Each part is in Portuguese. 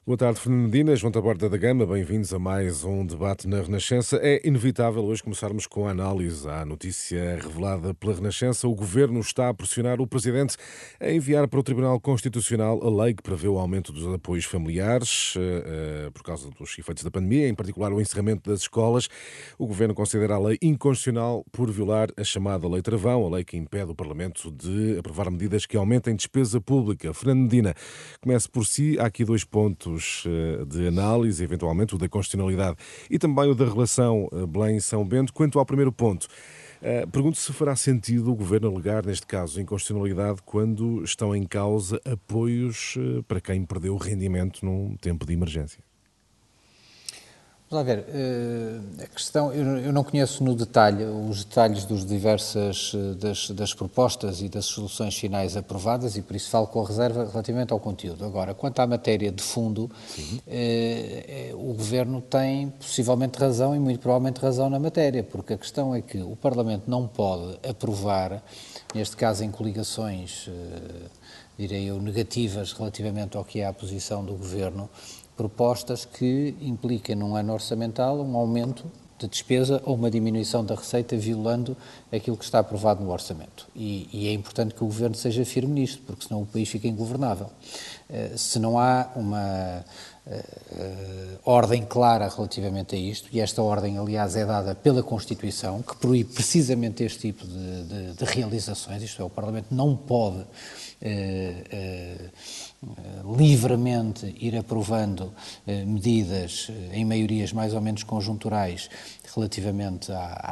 Boa tarde, Fernando Medina, João Taborda da Gama, bem-vindos a mais um debate na Renascença. É inevitável hoje começarmos com a análise à notícia revelada pela Renascença. O Governo está a pressionar o Presidente a enviar para o Tribunal Constitucional a lei que prevê o aumento dos apoios familiares por causa dos efeitos da pandemia, em particular o encerramento das escolas. O Governo considera a lei inconstitucional por violar a chamada Lei Travão, a lei que impede o Parlamento de aprovar medidas que aumentem despesa pública. Fernando Medina, comece por si. Há aqui dois pontos de análise, eventualmente o da constitucionalidade e também o da relação Belém-São Bento. Quanto ao primeiro ponto, pergunto se fará sentido o Governo alegar, neste caso, inconstitucionalidade quando estão em causa apoios para quem perdeu o rendimento num tempo de emergência. Vamos lá ver, a questão, eu não conheço no detalhe os detalhes das propostas e das soluções finais aprovadas e por isso falo com a reserva relativamente ao conteúdo. Agora, quanto à matéria de fundo, o Governo tem possivelmente razão e muito provavelmente razão na matéria, porque a questão é que o Parlamento não pode aprovar, neste caso em coligações, direi eu, negativas relativamente ao que é a posição do Governo, propostas que impliquem num ano orçamental um aumento de despesa ou uma diminuição da receita violando aquilo que está aprovado no orçamento. E é importante que o Governo seja firme nisto, porque senão o país fica ingovernável. Se não há uma ordem clara relativamente a isto, e esta ordem, aliás, é dada pela Constituição, que proíbe precisamente este tipo de realizações, isto é, o Parlamento não pode livremente ir aprovando medidas em maiorias mais ou menos conjunturais relativamente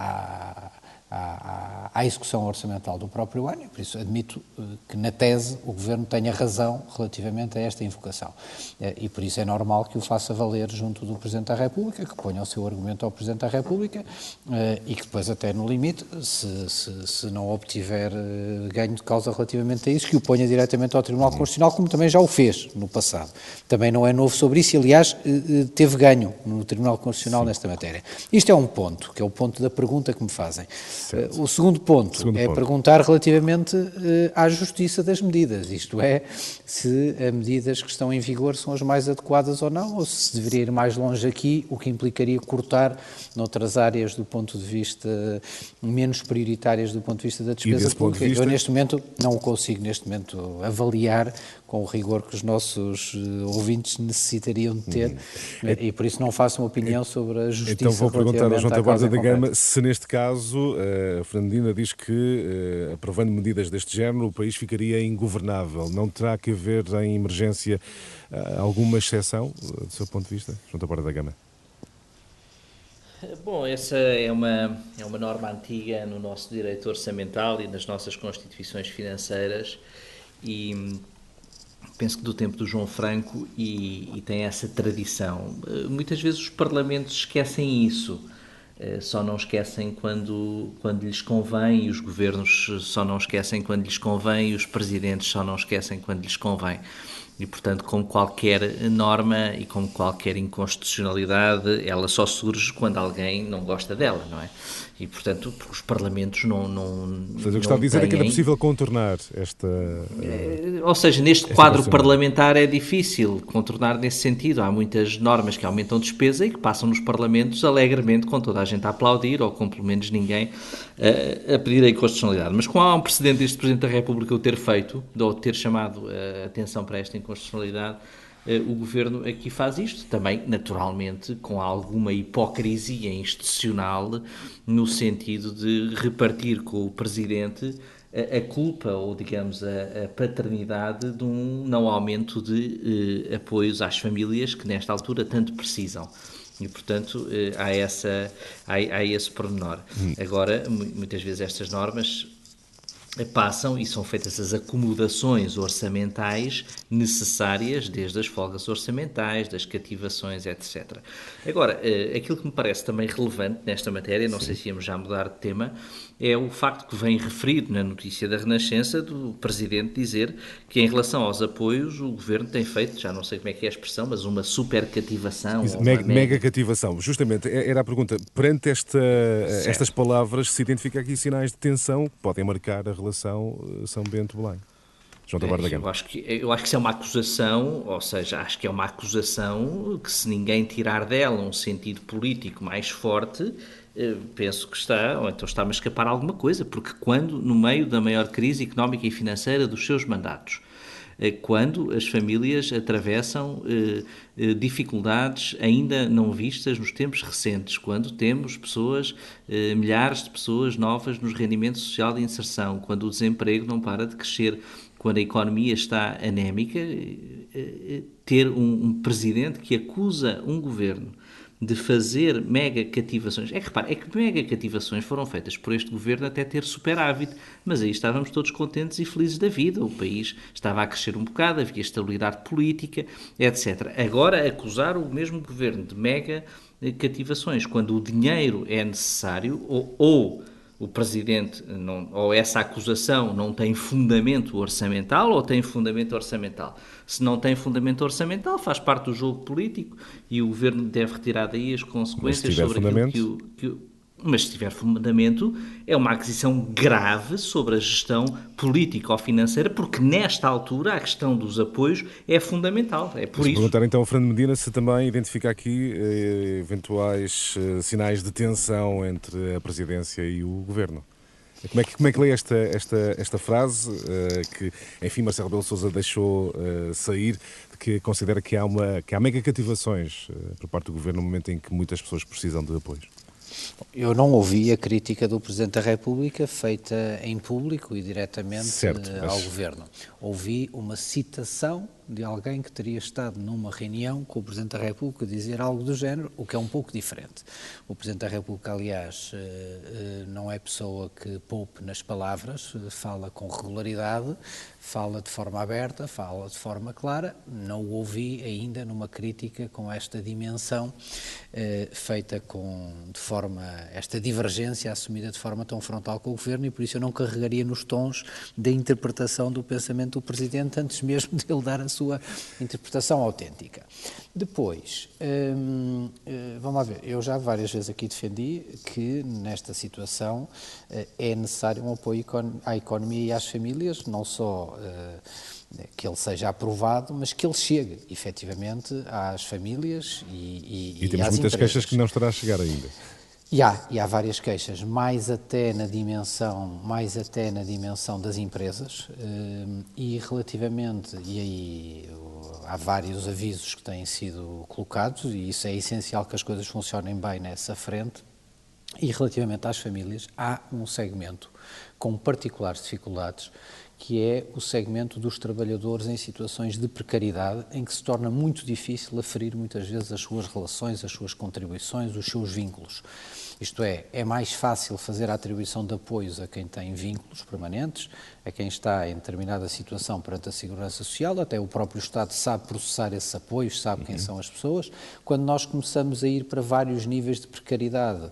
à execução orçamental do próprio ano, e por isso admito que, na tese, o Governo tenha razão relativamente a esta invocação. E por isso é normal que o faça valer junto do Presidente da República, que ponha o seu argumento ao Presidente da República e que depois, até no limite, se não obtiver ganho de causa relativamente a isso, que o ponha diretamente ao Tribunal Constitucional, como também já o fez no passado. Também não é novo sobre isso e, aliás, teve ganho no Tribunal Constitucional nesta matéria. Isto é um ponto, que é o ponto da pergunta que me fazem. O segundo ponto é perguntar relativamente à justiça das medidas, isto é, se as medidas que estão em vigor são as mais adequadas ou não, ou se deveria ir mais longe aqui, o que implicaria cortar noutras áreas do ponto de vista menos prioritárias do ponto de vista da despesa pública. Eu neste momento não o consigo avaliar com o rigor que os nossos ouvintes necessitariam de ter e por isso não faço uma opinião sobre a justiça. Então vou perguntar ao João Taborda da Gama se neste caso a Fernandina diz que aprovando medidas deste género o país ficaria ingovernável. Não terá que haver em emergência alguma exceção do seu ponto de vista, João Taborda da Gama? Bom, essa é uma norma antiga no nosso direito orçamental e nas nossas constituições financeiras e penso que do tempo do João Franco e tem essa tradição. Muitas vezes os parlamentos esquecem isso, só não esquecem quando lhes convém, e os governos só não esquecem quando lhes convém, e os presidentes só não esquecem quando lhes convém. E, portanto, como qualquer norma e como qualquer inconstitucionalidade, ela só surge quando alguém não gosta dela, não é? E, portanto, os parlamentos não Ou seja, o que está a dizer é que ainda é possível contornar esta... Ou seja, neste quadro parlamentar é difícil contornar nesse sentido. Há muitas normas que aumentam despesa e que passam nos parlamentos alegremente, com toda a gente a aplaudir, ou com pelo menos ninguém a pedir a inconstitucionalidade. Mas como há um precedente deste Presidente da República o ter feito, ou ter chamado a atenção para esta inconstitucionalidade, o Governo aqui faz isto, também, naturalmente, com alguma hipocrisia institucional, no sentido de repartir com o Presidente a culpa, ou digamos, a paternidade de um não aumento de apoios às famílias que nesta altura tanto precisam. E, portanto, há esse pormenor. Agora, muitas vezes estas normas passam e são feitas as acomodações orçamentais necessárias, desde as folgas orçamentais, das cativações, etc. Agora, aquilo que me parece também relevante nesta matéria, não sei se íamos já mudar de tema, é o facto que vem referido na notícia da Renascença do Presidente dizer que em relação aos apoios o Governo tem feito, já não sei como é que é a expressão, mas uma super cativação. Mega cativação. Justamente, era a pergunta. Perante estas palavras, se identifica aqui sinais de tensão que podem marcar a relação São Bento-Belém. João Tavares da Gama. Eu acho que isso é uma acusação, ou seja, acho que é uma acusação que, se ninguém tirar dela um sentido político mais forte, penso que está, ou então está-me a escapar alguma coisa, porque quando, no meio da maior crise económica e financeira dos seus mandatos, quando as famílias atravessam dificuldades ainda não vistas nos tempos recentes, quando temos pessoas, milhares de pessoas novas nos rendimentos social de inserção, quando o desemprego não para de crescer, quando a economia está anémica, ter um presidente que acusa um governo de fazer mega cativações. É que repare, é que mega cativações foram feitas por este governo até ter superávit, mas aí estávamos todos contentes e felizes da vida. O país estava a crescer um bocado, havia estabilidade política, etc. Agora, acusar o mesmo governo de mega cativações, quando o dinheiro é necessário, ou o Presidente, ou essa acusação não tem fundamento orçamental, ou tem fundamento orçamental. Se não tem fundamento orçamental, faz parte do jogo político e o Governo deve retirar daí as consequências sobre aquilo Mas se tiver fundamento, é uma aquisição grave sobre a gestão política ou financeira, porque nesta altura a questão dos apoios é fundamental. É por isso. Perguntar então ao Fernando Medina se também identifica aqui eventuais sinais de tensão entre a Presidência e o Governo. Como é que lê esta frase que, enfim, Marcelo Rebelo de Sousa deixou sair, de que considera que há mega cativações por parte do Governo no momento em que muitas pessoas precisam de apoios? Eu não ouvi a crítica do Presidente da República feita em público e diretamente ao Governo. Ouvi uma citação de alguém que teria estado numa reunião com o Presidente da República a dizer algo do género, o que é um pouco diferente. O Presidente da República, aliás, não é pessoa que poupe nas palavras, fala com regularidade, fala de forma aberta, fala de forma clara. Não o ouvi ainda numa crítica com esta dimensão feita esta divergência assumida de forma tão frontal com o Governo, e por isso eu não carregaria nos tons da interpretação do pensamento do Presidente antes mesmo de ele dar a sua interpretação autêntica. Depois, vamos lá ver, eu já várias vezes aqui defendi que nesta situação é necessário um apoio à economia e às famílias, não só que ele seja aprovado, mas que ele chegue, efetivamente, às famílias e temos às muitas empresas. queixas que não estará a chegar ainda. E há várias queixas, mais até na dimensão das empresas, e relativamente, e aí há vários avisos que têm sido colocados, e isso é essencial que as coisas funcionem bem nessa frente. E relativamente às famílias, há um segmento com particulares dificuldades, que é o segmento dos trabalhadores em situações de precariedade, em que se torna muito difícil aferir muitas vezes as suas relações, as suas contribuições, os seus vínculos. Isto é mais fácil fazer a atribuição de apoios a quem tem vínculos permanentes, a quem está em determinada situação perante a Segurança Social, até o próprio Estado sabe processar esses apoios, sabe quem são as pessoas. Quando nós começamos a ir para vários níveis de precariedade,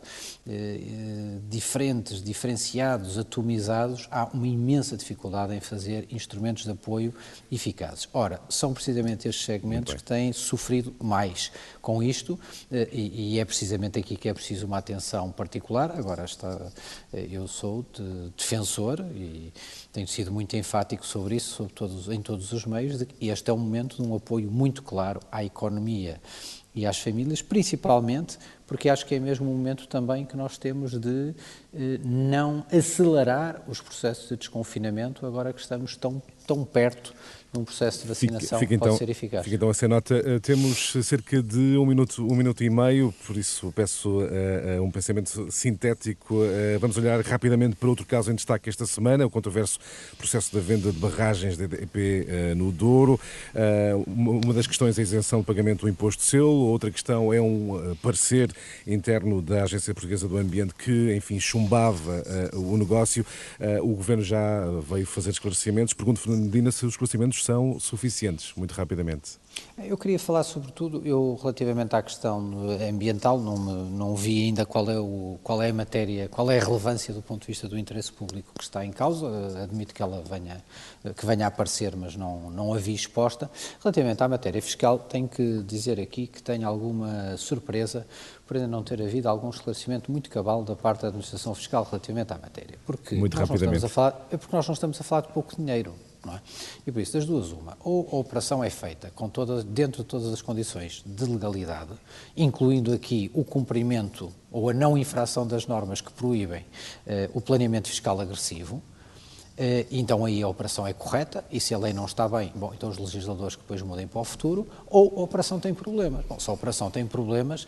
diferenciados, atomizados, há uma imensa dificuldade em fazer instrumentos de apoio eficazes. Ora, são precisamente estes segmentos que têm sofrido mais com isto, e é precisamente aqui que é preciso uma atenção particular. Agora, eu sou defensor e tenho sido muito enfático sobre isso, em todos os meios, de que este é um momento de um apoio muito claro à economia e às famílias, principalmente porque acho que é mesmo um momento também que nós temos de não acelerar os processos de desconfinamento, agora que estamos tão perto num processo de vacinação que pode ser eficaz. Fica então essa nota. Temos cerca de um minuto e meio, por isso peço um pensamento sintético. Vamos olhar rapidamente para outro caso em destaque esta semana, o controverso processo da venda de barragens da EDP no Douro. Uma das questões é a isenção de pagamento do imposto de selo, outra questão é um parecer interno da Agência Portuguesa do Ambiente que, enfim, chumbava o negócio. O Governo já veio fazer esclarecimentos. Pergunto, Fernando Medina, se os esclarecimentos são suficientes, muito rapidamente. Eu queria falar sobretudo, relativamente à questão ambiental, não vi ainda qual é a matéria, qual é a relevância do ponto de vista do interesse público que está em causa. Admito que ela venha a aparecer, mas não a vi exposta. Relativamente à matéria fiscal, tenho que dizer aqui que tenho alguma surpresa por ainda não ter havido algum esclarecimento muito cabal da parte da administração fiscal relativamente à matéria. Porque muito rapidamente. Porque nós não estamos a falar de pouco dinheiro. não é? E por isso, das duas, uma. Ou a operação é feita dentro de todas as condições de legalidade, incluindo aqui o cumprimento ou a não infração das normas que proíbem o planeamento fiscal agressivo. Então aí a operação é correta, e se a lei não está bem, bom, então os legisladores que depois mudem para o futuro, ou a operação tem problemas. Bom, se a operação tem problemas,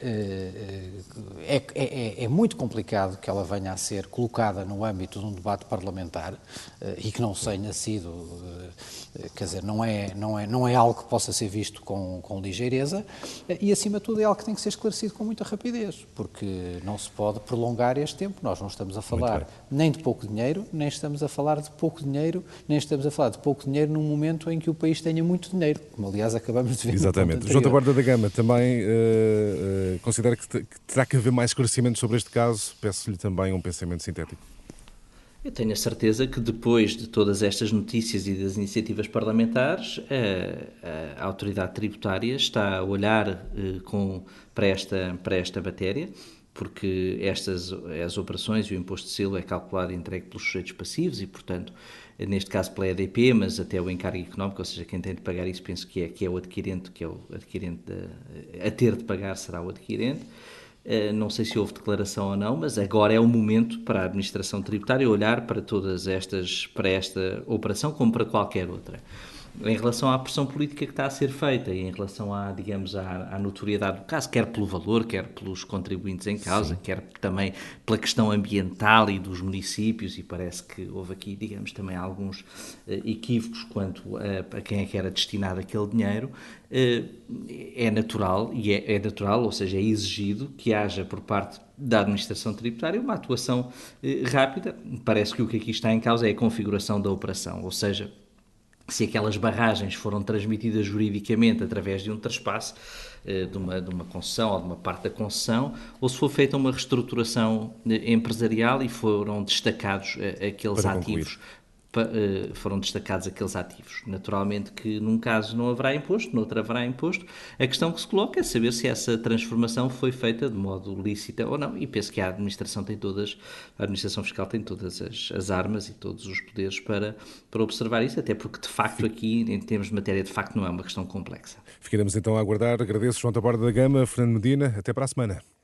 é muito complicado que ela venha a ser colocada no âmbito de um debate parlamentar e que não tenha sido, quer dizer, não é algo que possa ser visto com ligeireza, e acima de tudo é algo que tem que ser esclarecido com muita rapidez, porque não se pode prolongar este tempo. Nós não estamos a falar nem de pouco dinheiro, nem estamos a falar de pouco dinheiro, nem estamos a falar de pouco dinheiro num momento em que o país tenha muito dinheiro, como aliás acabamos de ver. Exatamente. João Taborda da Gama também considera que terá que haver mais esclarecimento sobre este caso. Peço-lhe também um pensamento sintético. Eu tenho a certeza que depois de todas estas notícias e das iniciativas parlamentares, a autoridade tributária está a olhar para esta matéria, porque as operações e o imposto de selo é calculado e entregue pelos sujeitos passivos e, portanto, neste caso pela EDP, mas até o encargo económico, ou seja, quem tem de pagar isso, penso que é o adquirente, a ter de pagar será o adquirente. Não sei se houve declaração ou não, mas agora é o momento para a administração tributária olhar para para esta operação como para qualquer outra. Em relação à pressão política que está a ser feita e em relação à notoriedade do caso, quer pelo valor, quer pelos contribuintes em causa, sim, quer também pela questão ambiental e dos municípios, e parece que houve aqui, digamos, também alguns equívocos quanto a quem é que era destinado aquele dinheiro, é natural, ou seja, é exigido que haja por parte da administração tributária uma atuação rápida. Parece que o que aqui está em causa é a configuração da operação, ou seja, se aquelas barragens foram transmitidas juridicamente através de um traspasse, de uma concessão ou de uma parte da concessão, ou se foi feita uma reestruturação empresarial e foram destacados aqueles ativos. Foram destacados aqueles ativos. Naturalmente que num caso não haverá imposto, noutro haverá imposto. A questão que se coloca é saber se essa transformação foi feita de modo lícita ou não, e penso que a administração fiscal tem todas as armas e todos os poderes para observar isso, até porque de facto aqui, em termos de matéria, de facto não é uma questão complexa. Ficaremos então a aguardar. Agradeço João Taborda da Gama, Fernando Medina, até para a semana.